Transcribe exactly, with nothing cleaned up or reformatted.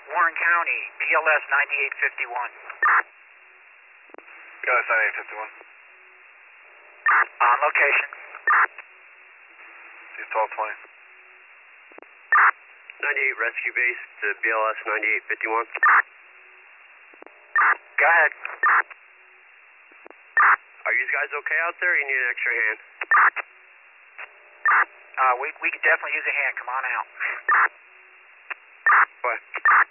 Warren County, B L S ninety-eight fifty-one. B L S ninety-eight fifty-one. On location. C twelve twenty. ninety-eight rescue base to B L S ninety-eight fifty-one. Go ahead. Are you guys okay out there, or you need an extra hand? Uh, we, we could definitely use a hand. Come on out. What?